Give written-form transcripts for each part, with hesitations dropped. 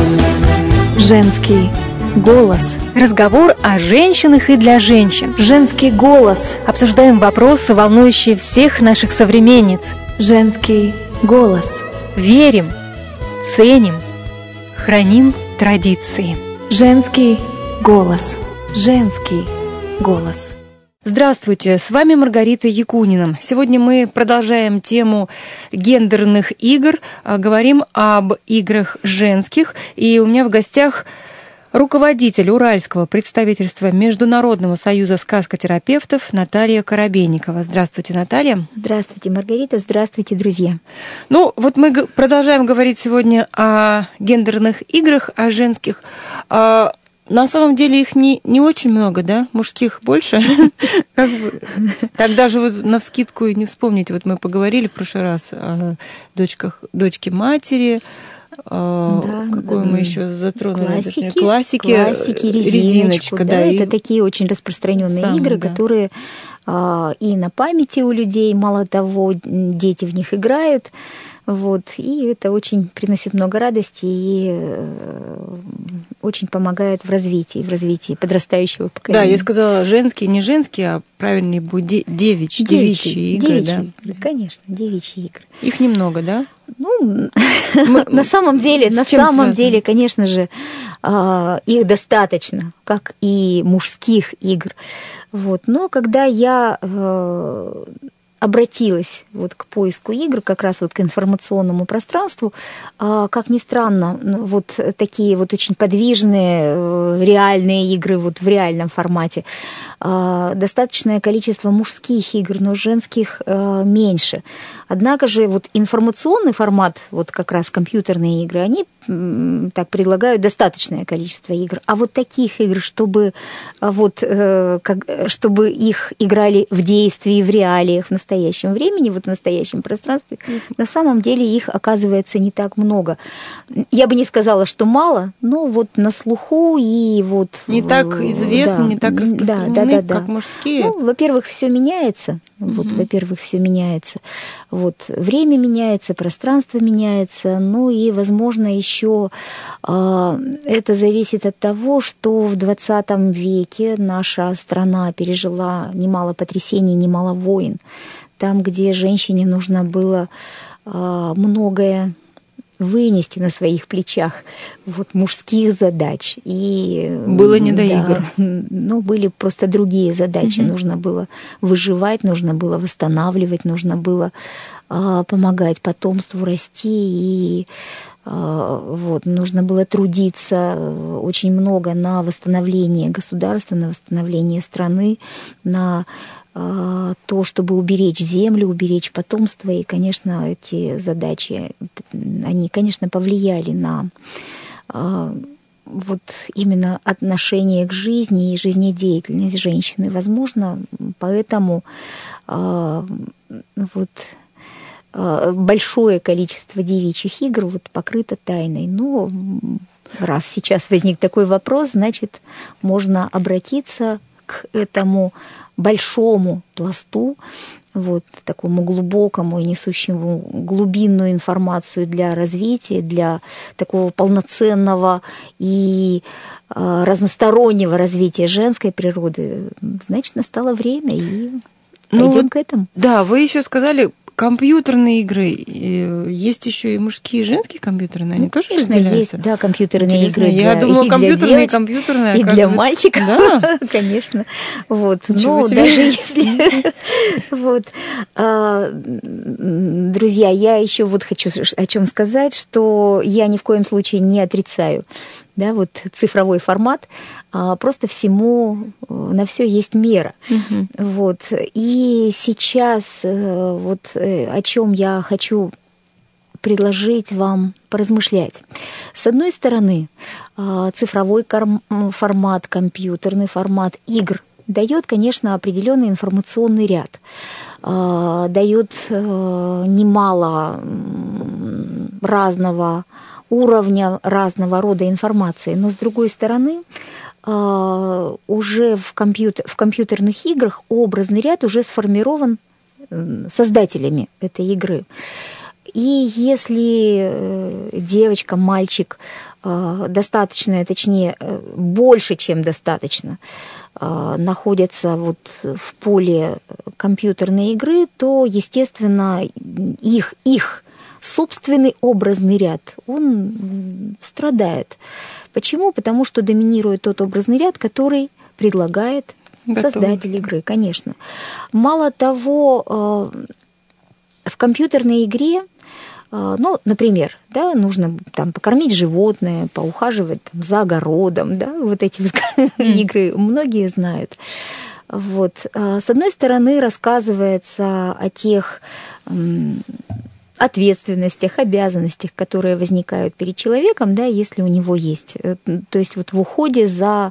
Женский голос. Разговор о женщинах и для женщин. Женский голос. Обсуждаем вопросы, волнующие всех наших современниц. Женский голос. Верим, ценим, храним традиции. Женский голос. Женский голос. Здравствуйте, с вами Маргарита Якунина. Сегодня мы продолжаем тему гендерных игр, говорим об играх женских. И у меня в гостях руководитель Уральского представительства Международного союза сказкотерапевтов Наталья Коробейникова. Здравствуйте, Наталья. Здравствуйте, Маргарита. Здравствуйте, друзья. Ну, вот мы продолжаем говорить сегодня о гендерных играх, о женских. На самом деле их не очень много, да? Мужских больше? Так даже вот навскидку и не вспомните. Вот мы поговорили в прошлый раз о дочке матери. Какую мы еще затронули? Классики, резиночка. Да, это такие очень распространенные игры, которые и на памяти у людей, мало того, дети в них играют. Вот, и это очень приносит много радости и очень помогает в развитии подрастающего поколения. Да, я сказала женские, не женские, а правильнее будет девичьи игры. Да? Конечно, девичьи игры. Их немного, да? Ну, на самом деле, конечно же, их достаточно, как и мужских игр. Вот. Но когда я обратилась вот к поиску игр, как раз вот к информационному пространству, как ни странно, вот такие вот очень подвижные, реальные игры вот в реальном формате, достаточное количество мужских игр, но женских меньше. Однако же вот информационный формат, вот как раз компьютерные игры, они так предлагают достаточное количество игр. А вот таких игр, чтобы их играли в действии, в реалиях, в настоящем времени, вот в настоящем пространстве, на самом деле их оказывается не так много. Я бы не сказала, что мало, но вот на слуху и вот... Не так известны, да, не так распространены, как мужские. Ну, во-первых, все меняется. Во-первых, все меняется. Вот, время меняется, пространство меняется, ну и, возможно, еще это зависит от того, что в 20 веке наша страна пережила немало потрясений, немало войн. Там, где женщине нужно было многое вынести на своих плечах, вот, мужских задач. И, было не до игр. Ну, были просто другие задачи. Нужно было выживать, нужно было восстанавливать, нужно было помогать потомству расти, и вот, нужно было трудиться очень много на восстановление государства, на восстановление страны, на то, чтобы уберечь землю, уберечь потомство. И, конечно, эти задачи, они, конечно, повлияли на вот именно отношение к жизни и жизнедеятельность женщины. Возможно, поэтому вот большое количество девичьих игр вот покрыто тайной. Но раз сейчас возник такой вопрос, значит, можно обратиться к этому большому пласту, вот такому глубокому и несущему глубинную информацию для развития, для такого полноценного и разностороннего развития женской природы. Значит, настало время, и пойдем к этому. Да, вы еще сказали, компьютерные игры. Есть еще и мужские, и женские компьютерные, они тоже разделяются? Есть, да, компьютерные игры. Я думала, компьютерные, и для мальчиков, да? Конечно. Вот. Но даже если... Вот. Друзья, я еще вот хочу о чем сказать, что я ни в коем случае не отрицаю, да, вот цифровой формат, просто всему, на все есть мера. Вот. И сейчас вот о чем я хочу предложить вам поразмышлять. С одной стороны, цифровой формат, компьютерный формат игр дает, конечно, определенный информационный ряд, дает немало разного уровня, разного рода информации. Но, с другой стороны, уже в компьютерных играх образный ряд уже сформирован создателями этой игры. И если девочка, мальчик достаточно, точнее, больше, чем достаточно, находятся вот в поле компьютерной игры, то, естественно, их собственный образный ряд, он страдает. Почему? Потому что доминирует тот образный ряд, который предлагает создатель игры, конечно. Мало того, в компьютерной игре, ну, например, да, нужно там покормить животное, поухаживать там за огородом, да, вот эти игры многие знают. Вот. С одной стороны, рассказывается о тех ответственностях, обязанностях, которые возникают перед человеком, да, если у него есть. То есть вот в уходе за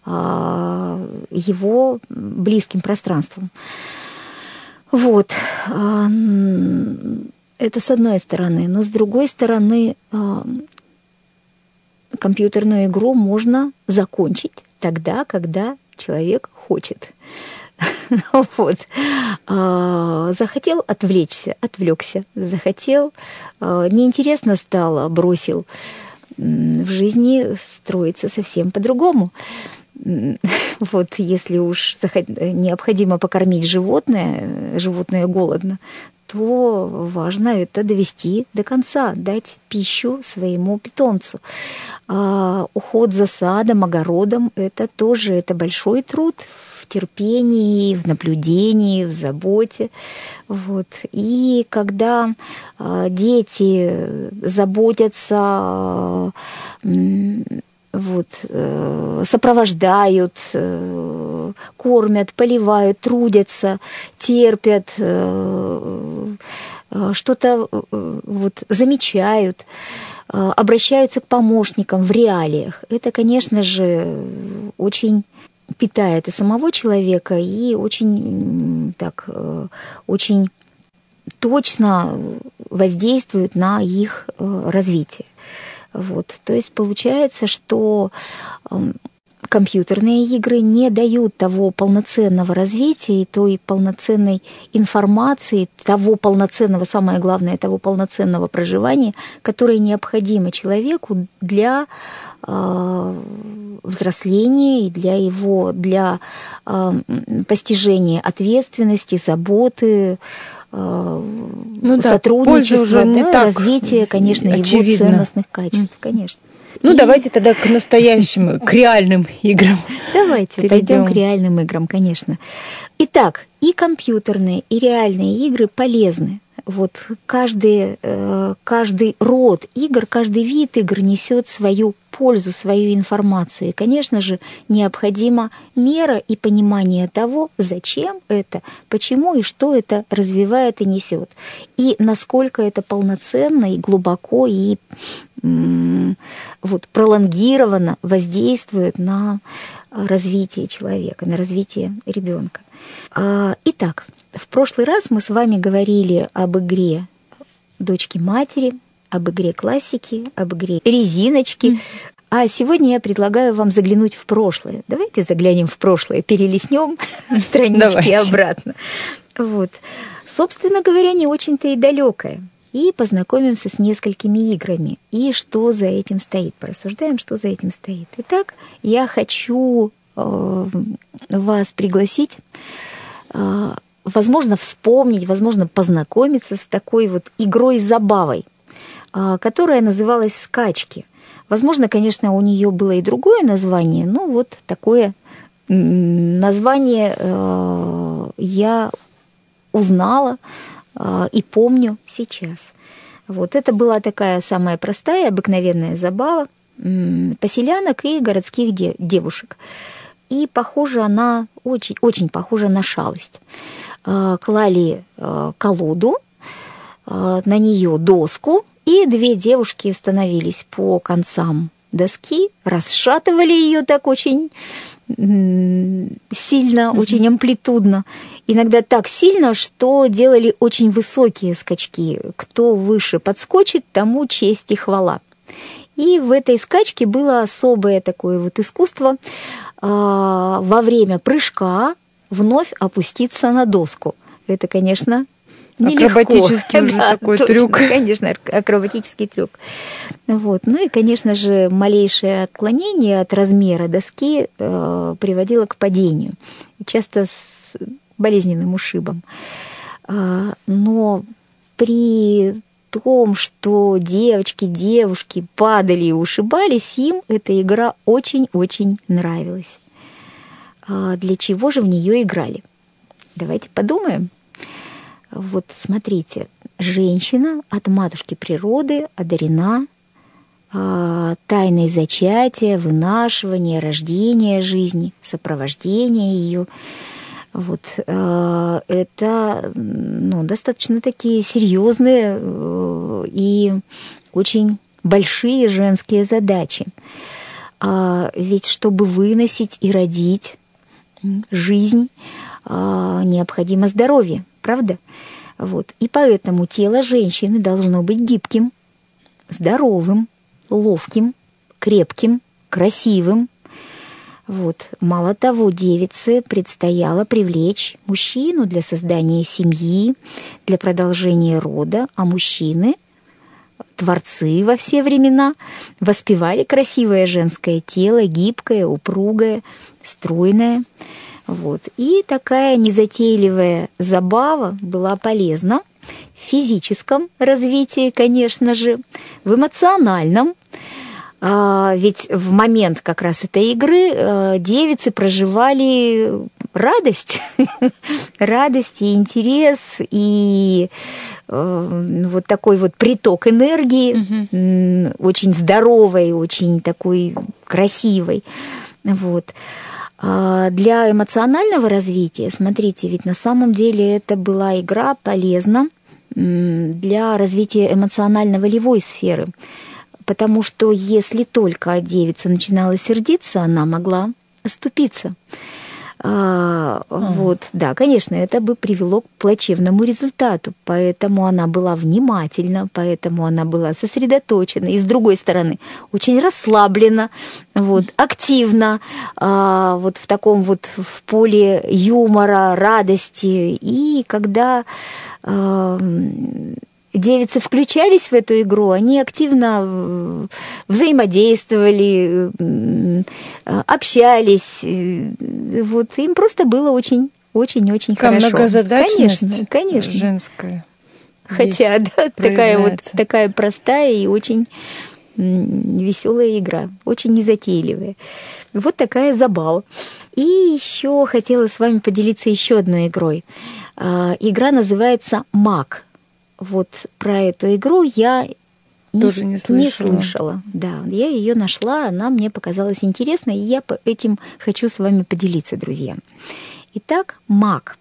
его близким пространством. Вот. Это с одной стороны. Но с другой стороны, компьютерную игру можно закончить тогда, когда человек хочет. Вот. Захотел отвлекся. Захотел, неинтересно стало, бросил. В жизни строится совсем по-другому. Вот если уж необходимо покормить животное голодно, то важно это довести до конца, дать пищу своему питомцу. Уход за садом, огородом – это тоже большой труд в терпении, в наблюдении, в заботе. Вот. И когда дети заботятся, вот, сопровождают, кормят, поливают, трудятся, терпят, что-то вот замечают, обращаются к помощникам в реалиях. Это, конечно же, очень питает и самого человека, и очень точно воздействует на их развитие. Вот. То есть получается, что компьютерные игры не дают того полноценного развития и той полноценной информации, того полноценного, самое главное, того полноценного проживания, которое необходимо человеку для взросления и для постижения ответственности, заботы, сотрудничества, уже не так развития, конечно, очевидно. Его ценностных качеств, конечно. Давайте тогда к настоящим, к реальным играм. Давайте пойдем к реальным играм, конечно. Итак, и компьютерные, и реальные игры полезны. Вот каждый род игр, каждый вид игр несет свою пользу, свою информацию. И, конечно же, необходима мера и понимание того, зачем это, почему и что это развивает и несет. И насколько это полноценно и глубоко и вот пролонгированно воздействует на развитие человека, на развитие ребенка. Итак, в прошлый раз мы с вами говорили об игре «Дочки матери», об игре классики, об игре резиночки. А сегодня я предлагаю вам заглянуть в прошлое. Давайте заглянем в прошлое, перелистнем странички обратно. Вот. Собственно говоря, не очень-то и далекое. И познакомимся с несколькими играми. И что за этим стоит. Порассуждаем, что за этим стоит. Итак, я хочу вас пригласить, возможно, вспомнить, возможно, познакомиться с такой вот игрой-забавой, которая называлась «Скачки». Возможно, конечно, у нее было и другое название, но вот такое название я узнала и помню сейчас. Вот это была такая самая простая, обыкновенная забава поселянок и городских девушек. И похожа она, очень похожа на шалость. Клали колоду, на нее доску, и две девушки становились по концам доски, расшатывали ее так очень сильно, очень амплитудно. Иногда так сильно, что делали очень высокие скачки. Кто выше подскочит, тому честь и хвала. И в этой скачке было особое такое вот искусство во время прыжка вновь опуститься на доску. Это, конечно, нелегко. Акробатический уже такой точно, трюк. Конечно, акробатический трюк. Вот. Ну и, конечно же, малейшее отклонение от размера доски приводило к падению, часто с болезненным ушибом. Но при том, что девушки падали и ушибались, им эта игра очень-очень нравилась. Для чего же в нее играли? Давайте подумаем. Вот смотрите, женщина от матушки природы одарена тайной зачатия, вынашивания, рождения жизни, сопровождения ее. Вот, это достаточно такие серьезные и очень большие женские задачи. Ведь чтобы выносить и родить жизнь, необходимо здоровье, правда? Вот. И поэтому тело женщины должно быть гибким, здоровым, ловким, крепким, красивым. Вот. Мало того, девице предстояло привлечь мужчину для создания семьи, для продолжения рода, а мужчины, творцы во все времена, воспевали красивое женское тело, гибкое, упругое, стройное. Вот. И такая незатейливая забава была полезна в физическом развитии, конечно же, в эмоциональном. Ведь в момент как раз этой игры девицы проживали радость, радость и интерес, и вот такой вот приток энергии, очень здоровой, очень такой красивой. Вот. Для эмоционального развития, смотрите, ведь на самом деле это была игра полезна для развития эмоционально-волевой сферы. Потому что если только девица начинала сердиться, она могла оступиться. Вот, да, конечно, это бы привело к плачевному результату. Поэтому она была внимательна, поэтому она была сосредоточена. И с другой стороны, очень расслаблена, вот, активна, вот в таком вот в поле юмора, радости. И когда девицы включались в эту игру, они активно взаимодействовали, общались. Вот, им просто было очень-очень хорошо. Многозадачность конечно. женская. Хотя, да, такая простая и очень веселая игра, очень незатейливая. Вот такая забава. И еще хотела с вами поделиться еще одной игрой. Игра называется «Маг». Вот про эту игру я тоже не слышала. Да, я ее нашла, она мне показалась интересной, и я этим хочу с вами поделиться, друзья. Итак, «Маг».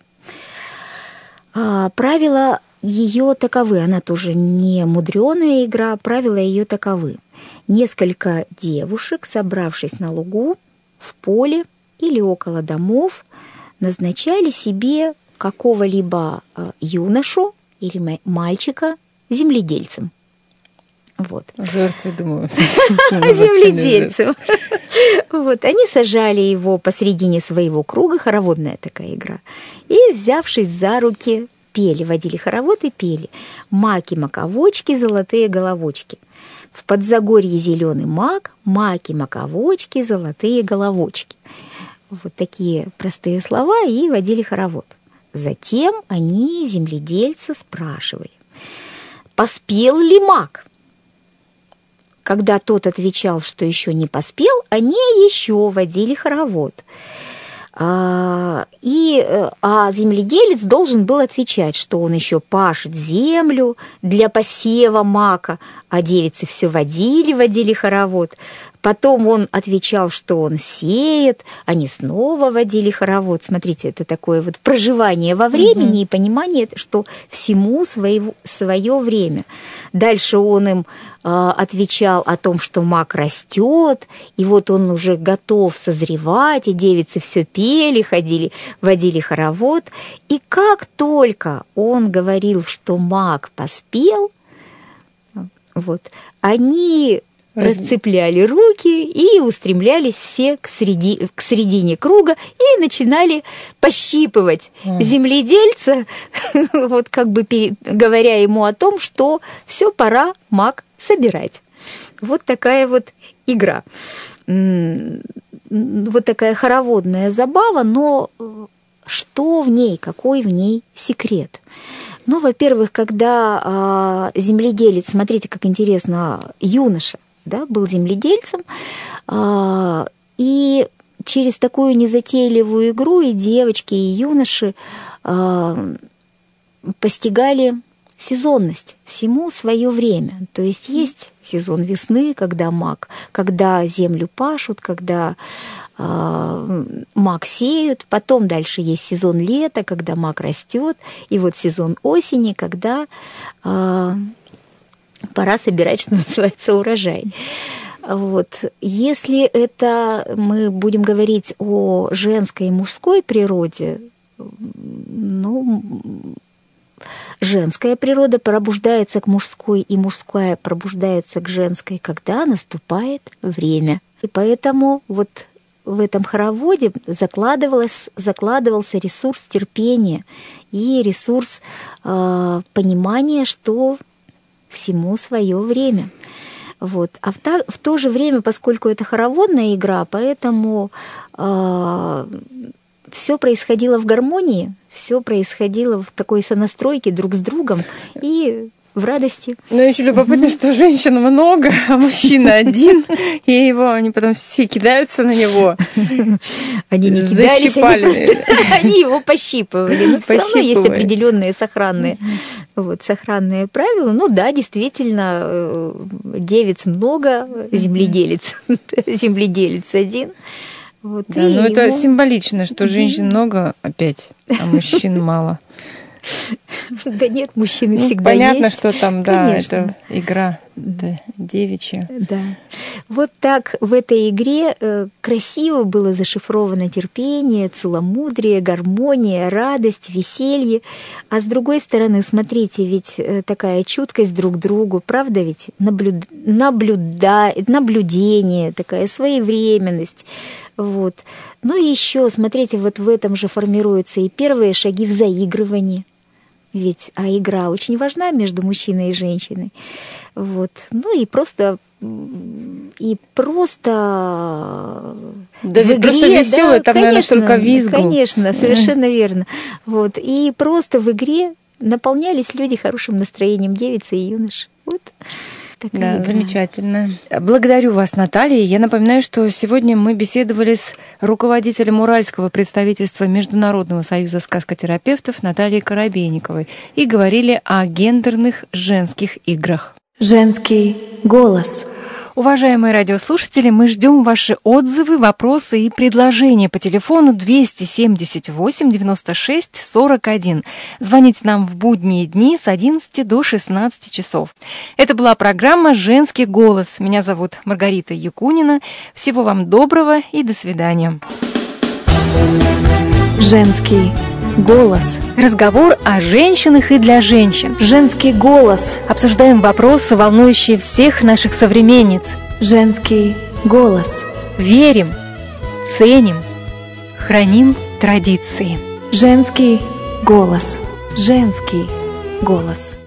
Правила ее таковы, она тоже не мудреная игра, правила ее таковы. Несколько девушек, собравшись на лугу, в поле или около домов, назначали себе какого-либо юношу или мальчика земледельцем. Вот. Жертвы, думаю. Земледельцем. Вот, они сажали его посредине своего круга, хороводная такая игра, и, взявшись за руки, пели, водили хоровод и пели: «Маки-маковочки, золотые головочки. В подзагорье зеленый мак, маки-маковочки, золотые головочки». Вот такие простые слова, и водили хоровод. Затем они, земледельцы, спрашивали: поспел ли маг? Когда тот отвечал, что еще не поспел, они еще водили хоровод. А земледелец должен был отвечать, что он еще пашет землю для посева мака, а девицы все водили хоровод. Потом он отвечал, что он сеет, они снова водили хоровод. Смотрите, это такое вот проживание во времени и понимание, что всему свое время. Дальше он им отвечал о том, что мак растет, и вот он уже готов созревать, и девицы все пели, ходили, водили хоровод. И как только он говорил, что мак поспел, вот, они расцепляли руки и устремлялись все к середине круга и начинали пощипывать земледельца, вот как бы говоря ему о том, что все, пора мак собирать. Вот такая вот игра. Вот такая хороводная забава, но что в ней, какой в ней секрет? Ну, во-первых, когда земледелец, смотрите, как интересно, юноша, да, был земледельцем, и через такую незатейливую игру и девочки, и юноши постигали сезонность, всему свое время. То есть есть сезон весны, когда мак, когда землю пашут, когда мак сеют, потом дальше есть сезон лета, когда мак растет, и вот сезон осени, когда пора собирать, что называется, урожай. Вот. Если это мы будем говорить о женской и мужской природе, ну, женская природа пробуждается к мужской, и мужская пробуждается к женской, когда наступает время. И поэтому вот в этом хороводе закладывался ресурс терпения и ресурс понимания, что всему свое время. Вот. А в то же время, поскольку это хороводная игра, поэтому все происходило в гармонии, все происходило в такой сонастройке друг с другом и в радости. Но еще любопытно, что женщин много, а мужчина один, и они потом все кидаются на него. Они не кидались, они его пощипывали. Но все равно есть определенные сохранные правила. Ну да, действительно, девиц много, земледелец один. Вот, да, но это символично, что женщин много опять, а мужчин мало. Да нет, мужчины всегда понятно, есть. что там, да, конечно. это игра, это девичья. Да. Вот так в этой игре красиво было зашифровано терпение, целомудрие, гармония, радость, веселье. А с другой стороны, смотрите, ведь такая чуткость друг к другу, правда ведь? Наблюдение, такая своевременность. Вот. Ну и еще, смотрите, вот в этом же формируются и первые шаги в заигрывании. Ведь игра очень важна между мужчиной и женщиной. Вот. Ну и просто да ведь просто веселое, там, наверное, столько визгу. Конечно, совершенно верно. Вот. И просто в игре наполнялись люди хорошим настроением, девицы и юноши. Вот. Да, замечательно. Благодарю вас, Наталья. Я напоминаю, что сегодня мы беседовали с руководителем Уральского представительства Международного союза сказкотерапевтов Натальей Коробейниковой и говорили о гендерных женских играх. Женский голос. Уважаемые радиослушатели, мы ждем ваши отзывы, вопросы и предложения по телефону 278 96 41. Звоните нам в будние дни с 11 до 16 часов. Это была программа «Женский голос». Меня зовут Маргарита Якунина. Всего вам доброго и до свидания. Женский голос. Разговор о женщинах и для женщин. Женский голос. Обсуждаем вопросы, волнующие всех наших современниц. Женский голос. Верим, ценим, храним традиции. Женский голос. Женский голос.